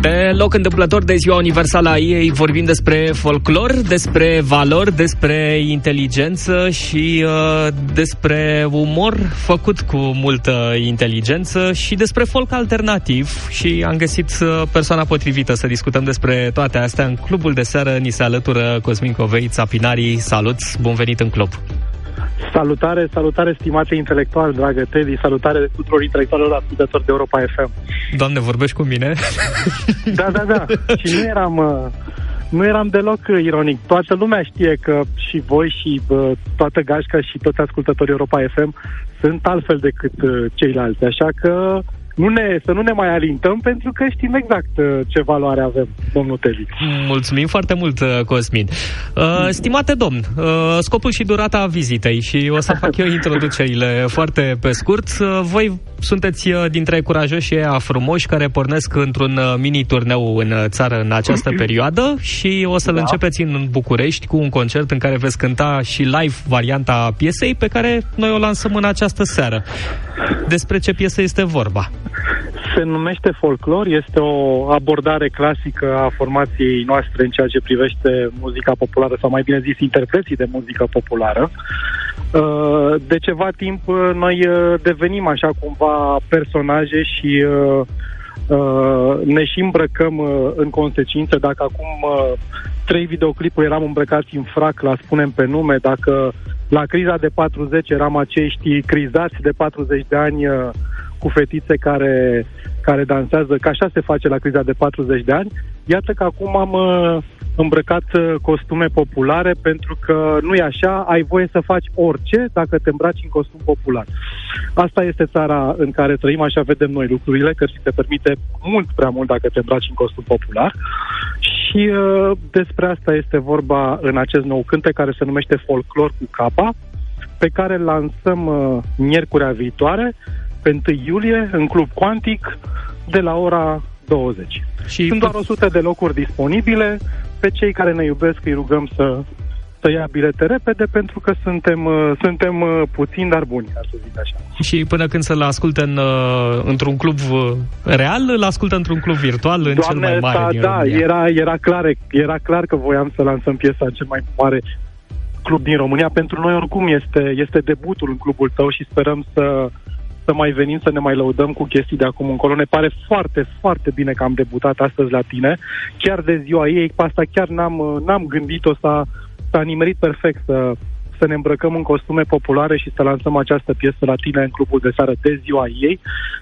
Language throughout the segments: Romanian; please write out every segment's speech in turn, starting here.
Pe loc întâmplător de Ziua Universală a ei vorbim despre folclor, despre valori, despre inteligență și despre umor făcut cu multă inteligență și despre folk alternativ și am găsit persoana potrivită să discutăm despre toate astea în clubul de seară. Ni se alătură Cosmin Covei, Țapinarii. Salut, bun venit în club! Salutare, salutare, stimate intelectuali, dragă Teddy, salutare tuturor intelectualilor ascultători de Europa FM. Doamne, vorbești cu mine? Da. Și nu eram deloc ironic. Toată lumea știe că și voi și toată gașca și toți ascultătorii Europa FM sunt altfel decât ceilalți, așa că să nu ne mai alintăm, pentru că știm exact ce valoare avem, domnul Teddy. Mulțumim foarte mult, Cosmin. Stimate domn, scopul și durata vizitei, și o să fac eu introducerile foarte pe scurt. Voi sunteți dintre curajoși ăia frumoși care pornesc într-un mini-turneu în țară în această perioadă și o să-l începeți în București cu un concert în care veți cânta și live varianta piesei pe care noi o lansăm în această seară. Despre ce piesă este vorba? Se numește folclor, este o abordare clasică a formației noastre în ceea ce privește muzica populară, sau mai bine zis, interpreții de muzică populară. De ceva timp noi devenim așa cumva personaje și ne și îmbrăcăm în consecință. Dacă acum 3 videoclipuri eram îmbrăcați în frac, la spunem pe nume, dacă la criza de 40 eram acești crizați de 40 de ani cu fetițe care dansează, că așa se face la criza de 40 de ani. Iată că acum am îmbrăcat costume populare, pentru că nu e așa, ai voie să faci orice dacă te îmbraci în costum popular. Asta este țara în care trăim, așa vedem noi lucrurile, că ți se permite mult prea mult dacă te îmbraci în costum popular. Și despre asta este vorba în acest nou cântec care se numește Folclor cu Capa, pe care îl lansăm miercurea viitoare, pe 1 iulie, în Club Quantic, de la ora 20. Sunt doar 100 de locuri disponibile. Pe cei care ne iubesc îi rugăm să ia bilete repede, pentru că suntem puțini, dar buni, ar să zic așa. Și până când să-l asculte într-un club real, îl ascultă într-un club virtual, în cel mai mare din România. Era clar că voiam să lansăm piesa în cel mai mare club din România. Pentru noi oricum este debutul în clubul tău și sperăm să mai venim să ne mai lăudăm cu chestii de acum încolo. Ne pare foarte, foarte bine că am debutat astăzi la tine, chiar de ziua ei. Pe asta chiar n-am gândit-o, s-a nimerit perfect să ne îmbrăcăm în costume populare și să lansăm această piesă la tine în clubul de seară de ziua ei.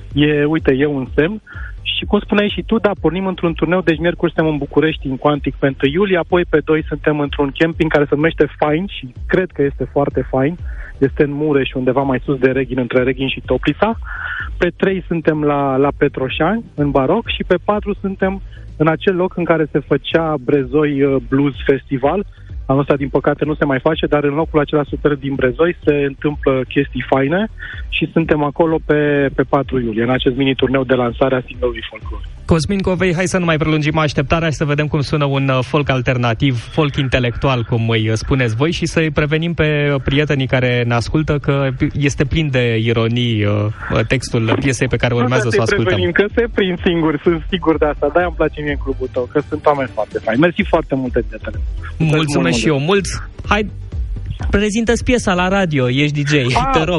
E un semn. Și cum spuneai și tu, pornim într-un turneu, deci miercuri suntem în București, în Quantic, pe 1 iulie, apoi pe 2 suntem într-un camping care se numește Fain și cred că este foarte fain. Este în Mureș, undeva mai sus de Reghin, între Reghin și Toplița. Pe 3 suntem la Petroșani, în Baroc, și pe 4 suntem în acel loc în care se făcea Brezoi Blues Festival. Anul ăsta, din păcate, nu se mai face, dar în locul acela super din Brezoi se întâmplă chestii faine și suntem acolo pe 4 iulie, în acest mini-turneu de lansare a singlului Folclor. Cosmin Covei, hai să nu mai prelungim așteptarea și să vedem cum sună un folk alternativ, folk intelectual, cum îi spuneți voi, și să-i prevenim pe prietenii care ne ascultă că este plin de ironii textul piesei pe care urmează să o ascultăm. Prevenim, că se prind singuri, sunt sigur de asta. De-aia îmi place mie în clubul tău, că sunt oameni foarte faini. Mersi foarte mult de telefon. Mulțumesc și eu mult. Hai, prezintă-ți piesa la radio, ești DJ, te rog.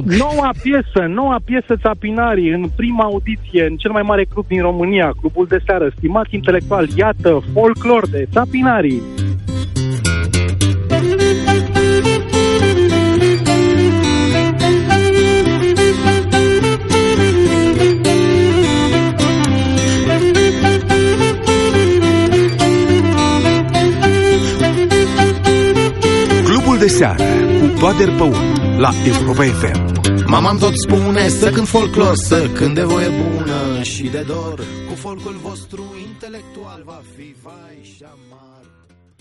Noua piesă Țapinarii, în prima audiție, în cel mai mare club din România, clubul de seară. Stimați intelectuali, iată, Folclor de Țapinarii. De seară cu Toader Păun la Europa FM. Mama-mi tot spune să cânt folclor, să cânt de voie bună și de dor. Cu folcul vostru intelectual va fi vai și amar.